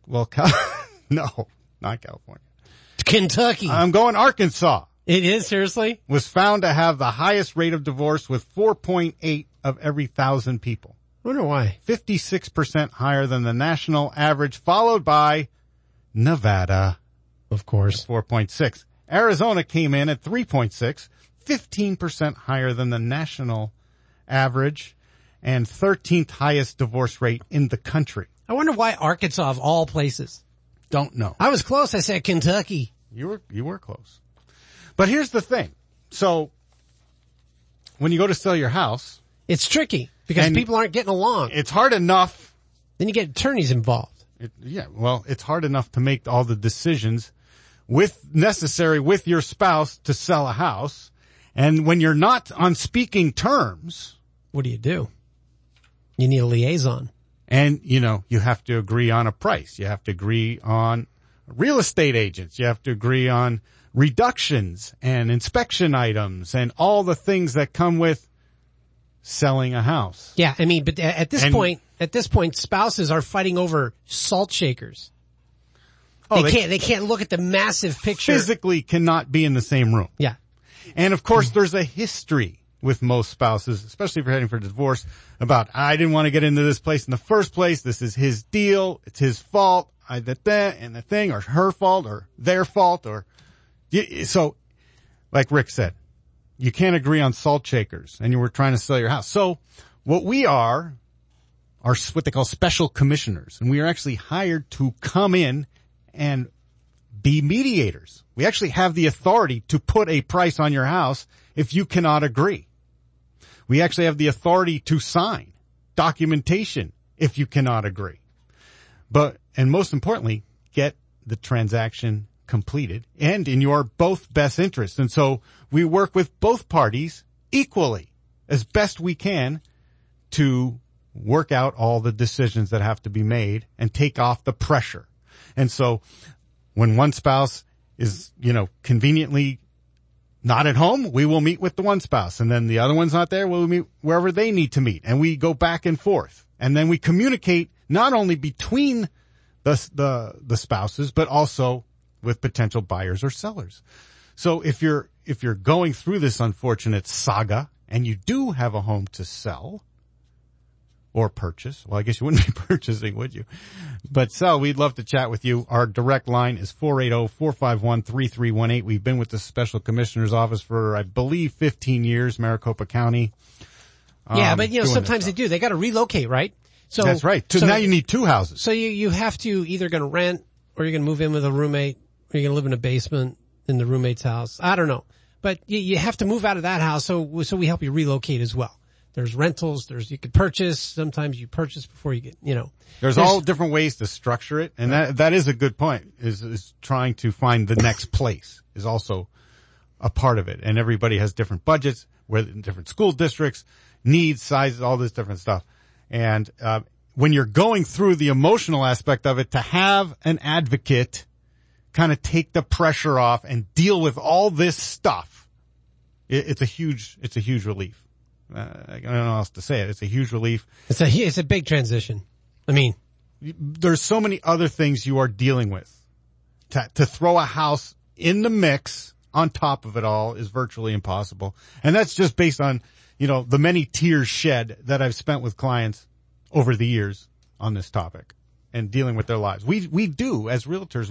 not California.
Kentucky.
I'm going Arkansas.
It is, seriously?
Was found to have the highest rate of divorce with 4.8 of every 1,000 people.
I wonder why.
56% higher than the national average, followed by Nevada.
Of course.
4.6. Arizona came in at 3.6, 15% higher than the national average, and 13th highest divorce rate in the country.
I wonder why Arkansas of all places.
Don't know.
I was close. I said Kentucky.
You were close. But here's the thing. So when you go to sell your house,
it's tricky because people aren't getting along.
It's hard enough.
Then you get attorneys involved.
It's hard enough to make all the decisions necessary with your spouse to sell a house. And when you're not on speaking terms,
what do? You need a liaison.
And, you have to agree on a price. You have to agree on real estate agents. You have to agree on reductions and inspection items and all the things that come with selling a house.
Yeah, I mean, but at this point, spouses are fighting over salt shakers. They can't look at the massive picture.
Physically cannot be in the same room.
Yeah.
And of course, there's a history with most spouses, especially if you're heading for divorce, about, I didn't want to get into this place in the first place. This is his deal. It's his fault. I did that and the thing, or her fault, or their fault, or, so, like Rick said, you can't agree on salt shakers, and you were trying to sell your house. So, what we are what they call special commissioners, and we are actually hired to come in and be mediators. We actually have the authority to put a price on your house if you cannot agree. We actually have the authority to sign documentation if you cannot agree. And most importantly, get the transaction completed and in your both best interest. And so we work with both parties equally as best we can to work out all the decisions that have to be made and take off the pressure. And so when one spouse is, conveniently not at home, we will meet with the one spouse. And then the other one's not there, we'll meet wherever they need to meet. And we go back and forth. And then we communicate not only between the spouses, but also with potential buyers or sellers. So if you're going through this unfortunate saga and you do have a home to sell or purchase, well, I guess you wouldn't be purchasing, would you? But sell, we'd love to chat with you. Our direct line is 480-451-3318. We've been with the Special Commissioner's Office for, I believe, 15 years, Maricopa County.
Yeah, but sometimes they do. They got to relocate, right? So
that's right. So now you need two houses.
So you have to either going to rent or you're going to move in with a roommate or you're going to live in a basement in the roommate's house. I don't know. But you have to move out of that house. So we help you relocate as well. There's rentals. You could purchase. Sometimes you purchase before you get,
There's all different ways to structure it. And that is a good point, is trying to find the next place is also a part of it. And everybody has different budgets, different school districts, needs, sizes, all this different stuff. And, when you're going through the emotional aspect of it, to have an advocate kind of take the pressure off and deal with all this stuff, it's a huge relief. I don't know how else to say it. It's a huge relief.
It's a big transition. I mean,
there's so many other things you are dealing with. To throw a house in the mix on top of it all is virtually impossible. And that's just based on, the many tears shed that I've spent with clients over the years on this topic and dealing with their lives. We do, as realtors,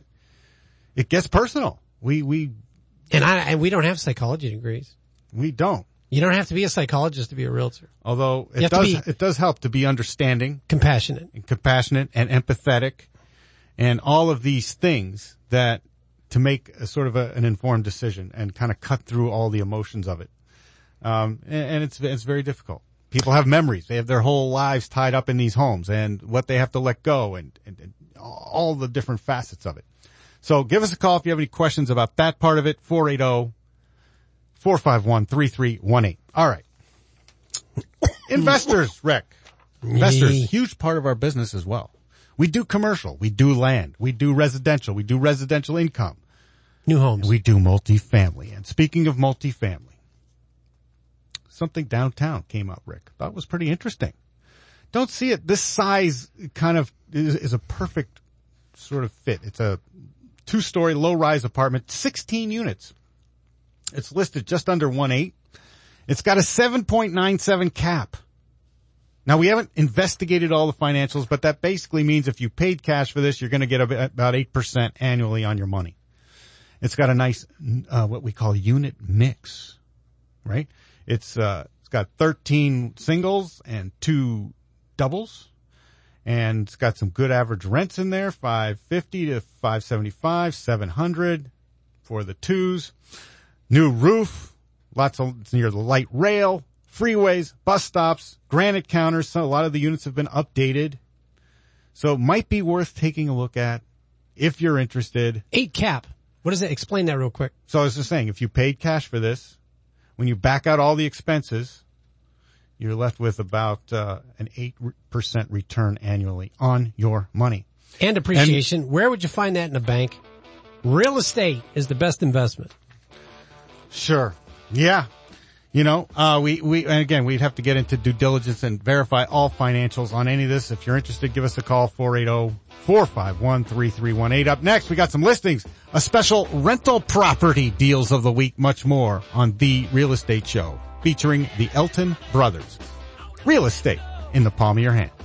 it gets personal. And we
don't have psychology degrees.
We don't.
You don't have to be a psychologist to be a realtor.
Although it does help to be understanding,
compassionate
and empathetic and all of these things that to make a sort of an informed decision and kind of cut through all the emotions of it. And it's very difficult. People have memories. They have their whole lives tied up in these homes and what they have to let go and all the different facets of it. So give us a call if you have any questions about that part of it. 480-451-3318. All right. Investors, Rick. Investors, huge part of our business as well. We do commercial. We do land. We do residential. We do residential income.
New homes.
We do multifamily. And speaking of multifamily, something downtown came up, Rick. Thought was pretty interesting. Don't see it. This size kind of is a perfect sort of fit. It's a 2-story low-rise apartment, 16 units. It's listed just under 1.8. It's got a 7.97 cap. Now, we haven't investigated all the financials, but that basically means if you paid cash for this, you're going to get about 8% annually on your money. It's got a nice, what we call unit mix, right? It's got 13 singles and 2 doubles. And it's got some good average rents in there, $550 to $575, $700 for the 2s. New roof, it's near the light rail, freeways, bus stops, granite counters. So a lot of the units have been updated. So it might be worth taking a look at if you're interested.
8 cap. What does it? Explain that real quick.
So I was just saying, if you paid cash for this, when you back out all the expenses, you're left with about an 8% return annually on your money.
And appreciation. Where would you find that in a bank? Real estate is the best investment.
Sure. Yeah. You know, and again, we'd have to get into due diligence and verify all financials on any of this. If you're interested, give us a call, 480-451-3318. Up next, we got some listings, a special rental property deals of the week, much more on The Real Estate Show, featuring the Elton Brothers. Real estate in the palm of your hand.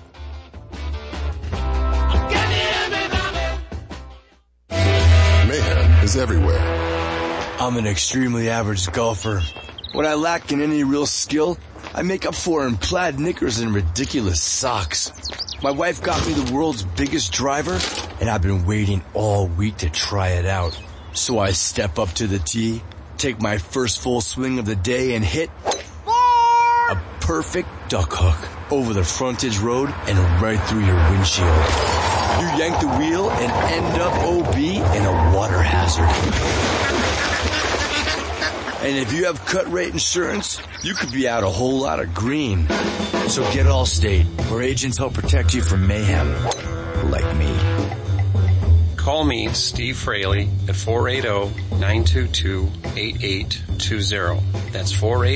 Mayhem is everywhere.
I'm an extremely average golfer. What I lack in any real skill, I make up for in plaid knickers and ridiculous socks. My wife got me the world's biggest driver, and I've been waiting all week to try it out. So I step up to the tee, take my first full swing of the day, and hit a perfect duck hook over the frontage road and right through your windshield. You yank the wheel and end up OB in a water hazard. And if you have cut rate insurance, you could be out a whole lot of green. So get Allstate, where agents help protect you from mayhem, like me.
Call me, Steve Fraley, at 480-922-8820. That's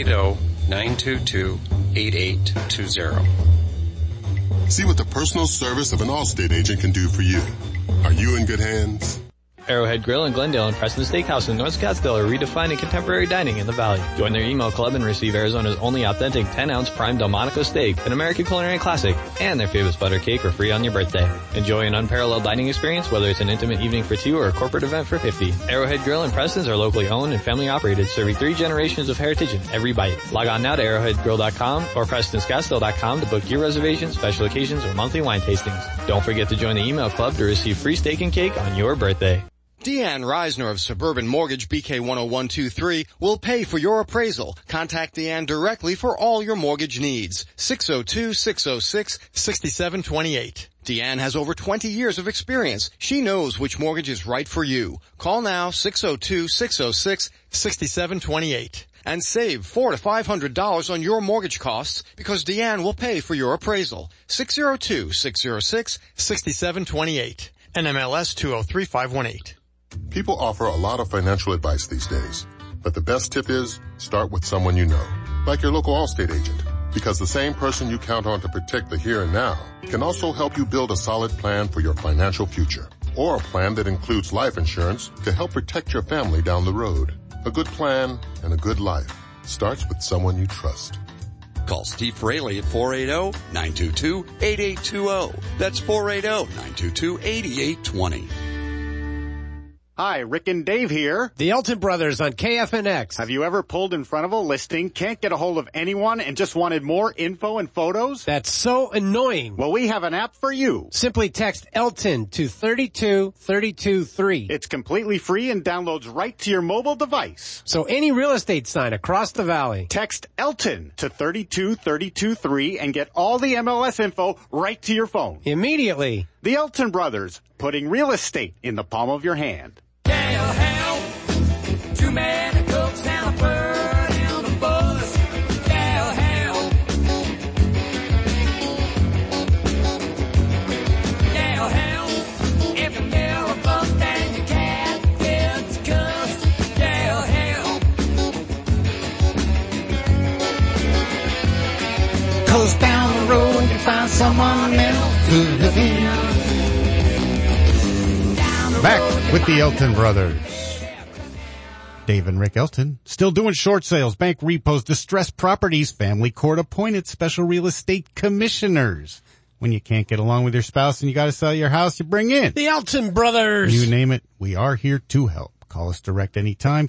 480-922-8820.
See what the personal service of an Allstate agent can do for you. Are you in good hands?
Arrowhead Grill in Glendale and Preston Steakhouse in North Scottsdale are redefining contemporary dining in the Valley. Join their email club and receive Arizona's only authentic 10-ounce prime Delmonico steak, an American culinary classic, and their famous butter cake for free on your birthday. Enjoy an unparalleled dining experience, whether it's an intimate evening for 2 or a corporate event for 50. Arrowhead Grill and Preston's are locally owned and family operated, serving 3 generations of heritage in every bite. Log on now to arrowheadgrill.com or PrestonsCottsdale.com to book your reservations, special occasions, or monthly wine tastings. Don't forget to join the email club to receive free steak and cake on your birthday.
Deanne Reisner of Suburban Mortgage BK 10123 will pay for your appraisal. Contact Deanne directly for all your mortgage needs. 602-606-6728. Deanne has over 20 years of experience. She knows which mortgage is right for you. Call now 602-606-6728. And save $400 to $500 on your mortgage costs because Deanne will pay for your appraisal. 602-606-6728. NMLS 203518.
People offer a lot of financial advice these days, but the best tip is start with someone you know, like your local Allstate agent, because the same person you count on to protect the here and now can also help you build a solid plan for your financial future, or a plan that includes life insurance to help protect your family down the road. A good plan and a good life starts with someone you trust.
Call Steve Fraley at 480-922-8820. That's 480-922-8820.
Hi, Rick and Dave here.
The Elton Brothers on KFNX.
Have you ever pulled in front of a listing, can't get a hold of anyone, and just wanted more info and photos?
That's so annoying.
Well, we have an app for you.
Simply text Elton to 32323.
It's completely free and downloads right to your mobile device.
So any real estate sign across the valley.
Text Elton to 32323 and get all the MLS info right to your phone.
Immediately.
The Elton Brothers, putting real estate in the palm of your hand.
Too many cooks and a bird in the bus. Hell. If you never bust and your cat gets cussed. Hell.
Cause down the road you find someone else to live in. Back with the Elton Brothers. Dave and Rick Elton, still doing short sales, bank repos, distressed properties, family court appointed special real estate commissioners. When you can't get along with your spouse and you gotta sell your house, you bring in
the Elton Brothers.
You name it, we are here to help. Call us direct anytime,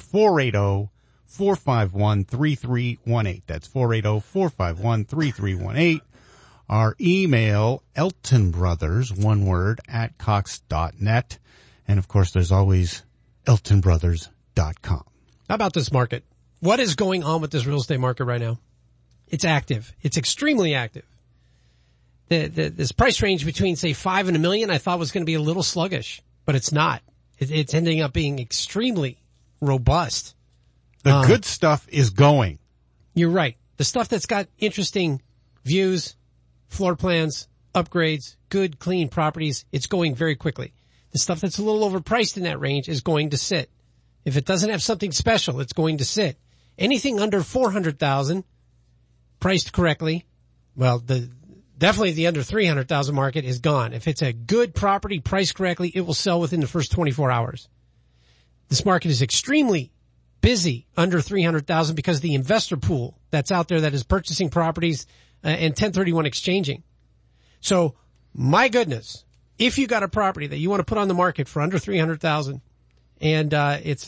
480-451-3318. That's 480-451-3318. Our email, eltonbrothers, one word, @cox.net. And of course, there's always eltonbrothers.com.
How about this market? What is going on with this real estate market right now? It's active. It's extremely active. This price range between, say, 5 and $1 million, I thought was going to be a little sluggish, but it's not. It's ending up being extremely robust.
The good stuff is going.
You're right. The stuff that's got interesting views, floor plans, upgrades, good, clean properties, it's going very quickly. The stuff that's a little overpriced in that range is going to sit. If it doesn't have something special, it's going to sit. Anything under 400,000 priced correctly, well, definitely the under 300,000 market is gone. If it's a good property priced correctly, it will sell within the first 24 hours. This market is extremely busy under 300,000 because the investor pool that's out there that is purchasing properties and 1031 exchanging. So, my goodness, if you got a property that you want to put on the market for under 300,000 and it's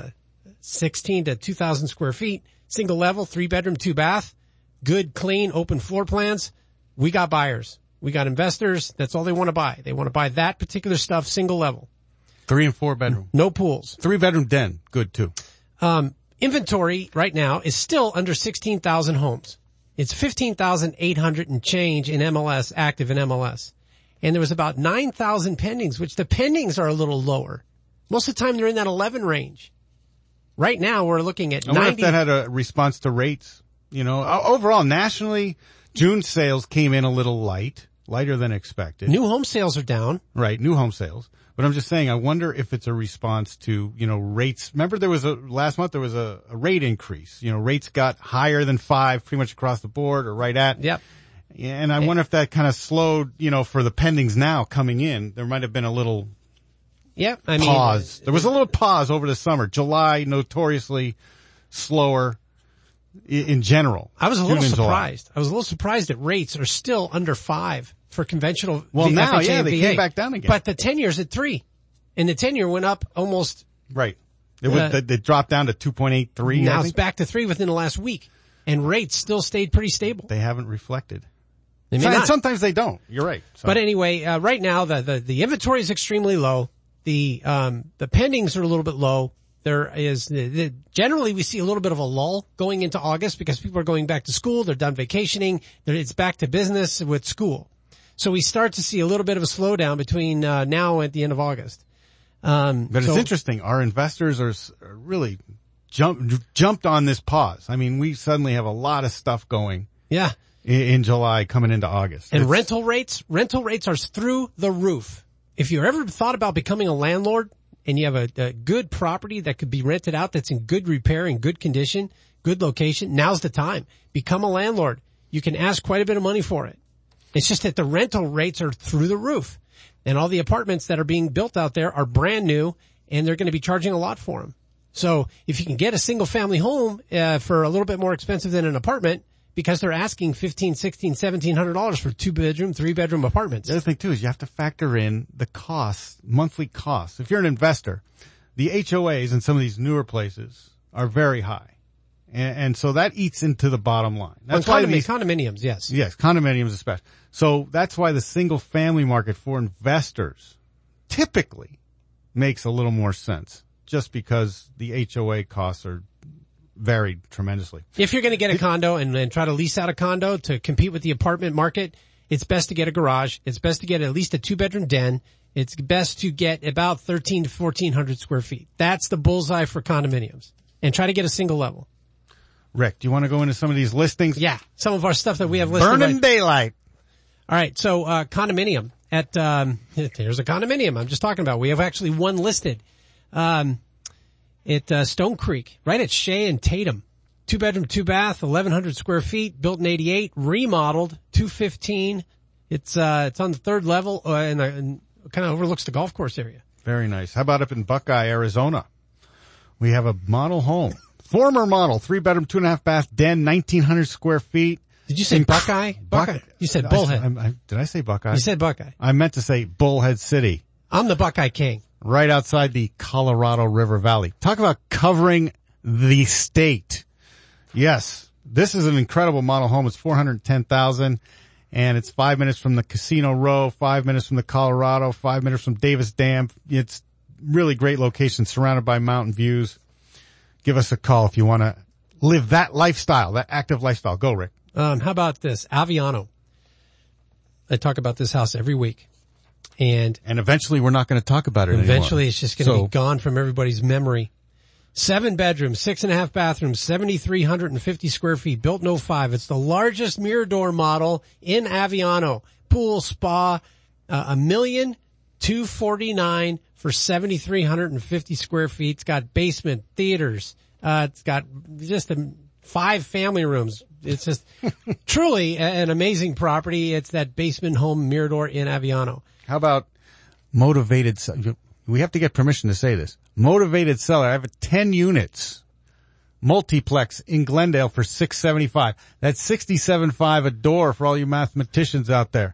16 to 2,000 square feet, single level, 3-bedroom, 2-bath, good, clean, open floor plans, we got buyers. We got investors. That's all they want to buy. They want to buy that particular stuff, single level.
3 and 4 bedroom.
No pools.
3-bedroom den. Good too.
Inventory right now is still under 16,000 homes. It's 15,800 and change in MLS, active in MLS. And there was about 9,000 pendings, which the pendings are a little lower. Most of the time they're in that 11 range. Right now we're looking at 90. I wonder
if that had a response to rates. You know, overall, nationally, June sales came in a little lighter than expected.
New home sales are down.
Right, new home sales. But I'm just saying, I wonder if it's a response to, you know, rates. Remember last month there was a rate increase. You know, rates got higher than 5 pretty much across the board or right at.
Yep.
And I wonder if that kind of slowed, you know, for the pendings now coming in. There might have been a little pause. There was a little pause over the summer. July, notoriously slower in general.
I was a little surprised. I was a little surprised that rates are still under 5 for conventional.
Well, now,
FHA
yeah,
and
they
VA.
came back down again.
But the 10-year's at 3. And the 10-year went up almost.
Right. They dropped down to 2.83.
Now it's back to 3 within the last week. And rates still stayed pretty stable.
They haven't reflected.
They may not.
Sometimes they don't. You're right. So.
But anyway, right now the inventory is extremely low. The pendings are a little bit low. There is, generally we see a little bit of a lull going into August because people are going back to school. They're done vacationing. It's back to business with school. So we start to see a little bit of a slowdown between, now and the end of August.
But it's interesting. Our investors are really jumped on this pause. I mean, we suddenly have a lot of stuff going.
Yeah.
In July coming into August.
And rental rates are through the roof. If you ever thought about becoming a landlord and you have a good property that could be rented out that's in good repair and good condition, good location, now's the time. Become a landlord. You can ask quite a bit of money for it. It's just that the rental rates are through the roof. And all the apartments that are being built out there are brand new and they're going to be charging a lot for them. So if you can get a single family home for a little bit more expensive than an apartment, because they're asking $1,500, $1,600, $1,700 for 2-bedroom, 3-bedroom apartments.
The other thing too is you have to factor in the costs, monthly costs. If you're an investor, the HOAs in some of these newer places are very high. And so that eats into the bottom line.
That's why condominiums, yes.
Yes, condominiums especially. So that's why the single family market for investors typically makes a little more sense just because the HOA costs are varied tremendously.
If you're going to get a condo and try to lease out a condo to compete with the apartment market, it's best to get a garage. It's best to get at least a 2-bedroom den. It's best to get about 1,300 to 1,400 square feet. That's the bullseye for condominiums. And try to get a single level.
Rick, do you want to go into some of these listings?
Yeah, some of our stuff that we have listed.
Burning daylight.
All right, so condominium at here's a condominium I'm just talking about. We have actually one listed. At Stone Creek, right at Shea and Tatum. 2-bedroom, 2-bath, 1,100 square feet, built in 88, remodeled, 215. It's on the 3rd level, and kind of overlooks the golf course area.
Very nice. How about up in Buckeye, Arizona? We have a model home. Former model, 3-bedroom, 2.5-bath den, 1,900 square feet.
Did you say Buckeye? Buckeye. You said Bullhead.
Did I say Buckeye?
You said Buckeye.
I meant to say Bullhead City.
I'm the Buckeye King.
Right outside the Colorado River Valley. Talk about covering the state. Yes, this is an incredible model home. It's $410,000 and it's 5 minutes from the Casino Row, 5 minutes from the Colorado, 5 minutes from Davis Dam. It's really great location surrounded by mountain views. Give us a call if you want to live that lifestyle, that active lifestyle. Go, Rick.
How about this? Aviano. I talk about this house every week. And
eventually we're not going to talk about it anymore.
Eventually it's just going to be gone from everybody's memory. 7 bedrooms, 6.5 bathrooms, 7,350 square feet, built in 05. It's the largest Mirador model in Aviano. Pool, spa, $1,249,000 for 7,350 square feet. It's got basement, theaters, It's got just 5 family rooms. It's just truly an amazing property. It's that basement home Mirador in Aviano.
How about motivated? We have to get permission to say this. Motivated seller. I have 10 units. Multiplex in Glendale for $675. That's $67.5 a door for all you mathematicians out there.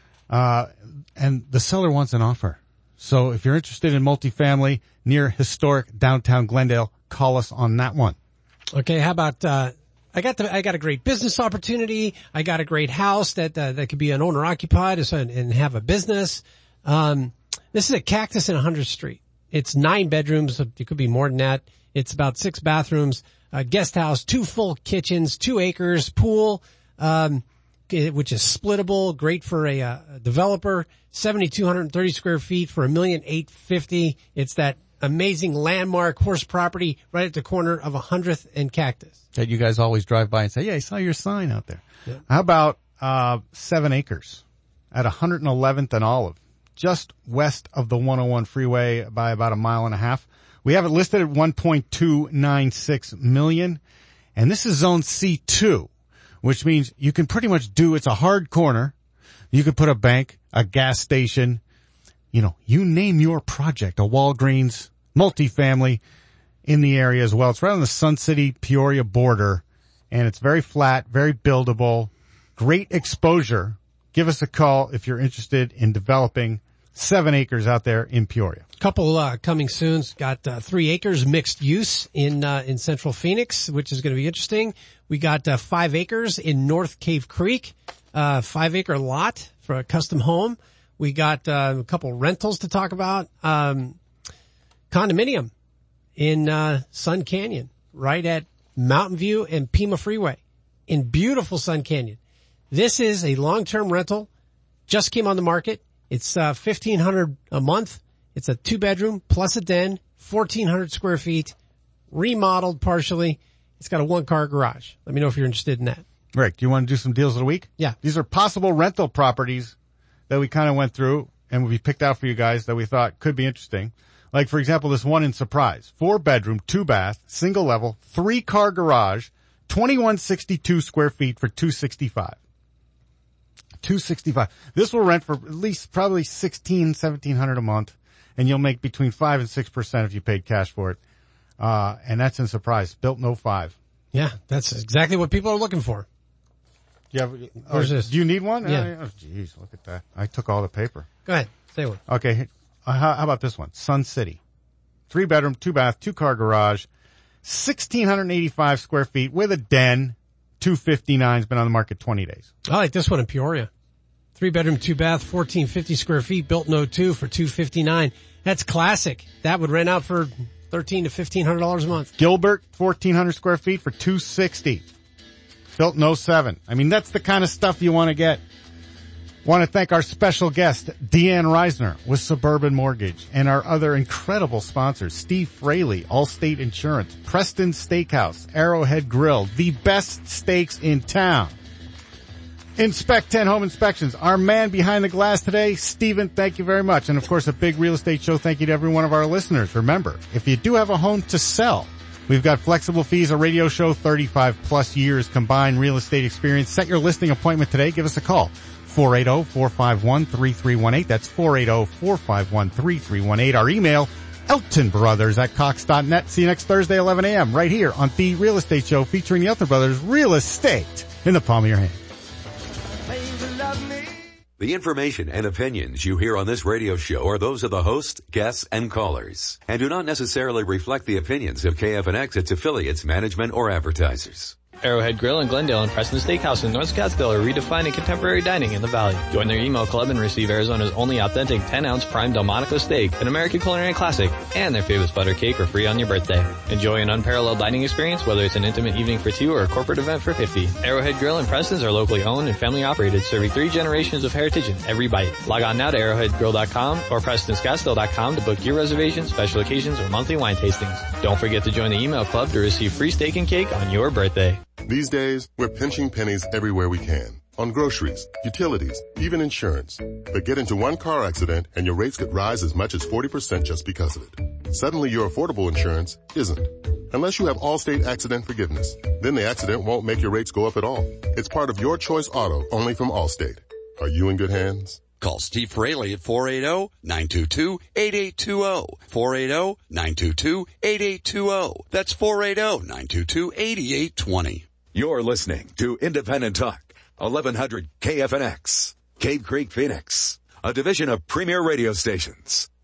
And the seller wants an offer. So if you're interested in multifamily near historic downtown Glendale, call us on that one.
Okay. How about, I got a great business opportunity. I got a great house that could be an owner occupied and have a business. This is a Cactus in 100th Street. It's 9 bedrooms. It could be more than that. It's about 6 bathrooms, a guest house, 2 full kitchens, 2 acres, pool, which is splittable, great for a developer, 7,230 square feet for $1,850,000. It's that amazing landmark horse property right at the corner of 100th and Cactus.
That you guys always drive by and say, yeah, I saw your sign out there. Yeah. How about 7 acres at 111th and Olive, just west of the 101 freeway by about a mile and a half. We have it listed at $1.296 million, and this is zone C2, which means you can pretty much it's a hard corner. You could put a bank, a gas station, you name your project, a Walgreens, multifamily in the area as well. It's right on the Sun City Peoria border, and it's very flat, very buildable, great exposure. Give us a call if you're interested in developing 7 acres out there in Peoria.
Couple coming soon. Got 3 acres mixed use in Central Phoenix, which is going to be interesting. We got 5 acres in North Cave Creek, 5-acre lot for a custom home. We got a couple rentals to talk about. Condominium in Sun Canyon, right at Mountain View and Pima Freeway in beautiful Sun Canyon. This is a long-term rental. Just came on the market. It's $1,500 a month. It's a 2-bedroom plus a den, 1,400 square feet, remodeled partially. It's got a 1-car garage. Let me know if you're interested in that.
Rick, do you want to do some deals of the week?
Yeah.
These are possible rental properties that we kind of went through and we picked out for you guys that we thought could be interesting. Like, for example, this one in Surprise. 4-bedroom, 2-bath, single level, 3-car garage, 2,162 square feet for $265. $265. This will rent for at least probably $1,700 a month, and you'll make between 5 and 6% if you paid cash for it. And that's in Surprise. Built in 05.
Yeah, that's exactly what people are looking for.
Where's this? Do you need one?
Yeah.
Oh, geez, look at that. I took all the paper.
Go ahead. Say one.
Okay. How about this one? Sun City. 3-bedroom, 2-bath, 2-car garage, 1,685 square feet with a den. $259's been on the market 20 days.
I like this one in Peoria. 3-bedroom, 2-bath, 1,450 square feet, built in 02 for $259. That's classic. That would rent out for $1,300 to $1,500 a month.
Gilbert, 1,400 square feet for $260. Built in 07. I mean, that's the kind of stuff you want to get. Want to thank our special guest, Deanne Reisner with Suburban Mortgage, and our other incredible sponsors, Steve Fraley, Allstate Insurance, Preston Steakhouse, Arrowhead Grill, the best steaks in town. Inspect 10 Home Inspections. Our man behind the glass today, Steven, thank you very much. And of course, a big real estate show thank you to every one of our listeners. Remember, if you do have a home to sell, we've got flexible fees, a radio show, 35 plus years combined real estate experience. Set your listing appointment today. Give us a call. 480-451-3318. That's 480-451-3318. Our email, eltonbrothers@cox.net. See you next Thursday, 11 a.m. right here on The Real Estate Show featuring the Elton Brothers Real Estate in the palm of your hand.
The information and opinions you hear on this radio show are those of the host, guests, and callers, and do not necessarily reflect the opinions of KFNX, its affiliates, management, or advertisers.
Arrowhead Grill in Glendale and Preston Steakhouse in North Scottsdale are redefining contemporary dining in the Valley. Join their email club and receive Arizona's only authentic 10-ounce prime Delmonico steak, an American culinary classic, and their famous butter cake for free on your birthday. Enjoy an unparalleled dining experience, whether it's an intimate evening for 2 or a corporate event for 50. Arrowhead Grill and Preston's are locally owned and family operated, serving 3 generations of heritage in every bite. Log on now to arrowheadgrill.com or PrestonScottsdale.com to book your reservations, special occasions, or monthly wine tastings. Don't forget to join the email club to receive free steak and cake on your birthday.
These days, we're pinching pennies everywhere we can. On groceries, utilities, even insurance. But get into one car accident and your rates could rise as much as 40% just because of it. Suddenly your affordable insurance isn't. Unless you have Allstate Accident Forgiveness. Then the accident won't make your rates go up at all. It's part of Your Choice Auto, only from Allstate. Are you in good hands?
Call Steve Fraley at 480-922-8820. 480-922-8820. That's 480-922-8820.
You're listening to Independent Talk, 1100 KFNX, Cave Creek, Phoenix, a division of Premier Radio Stations.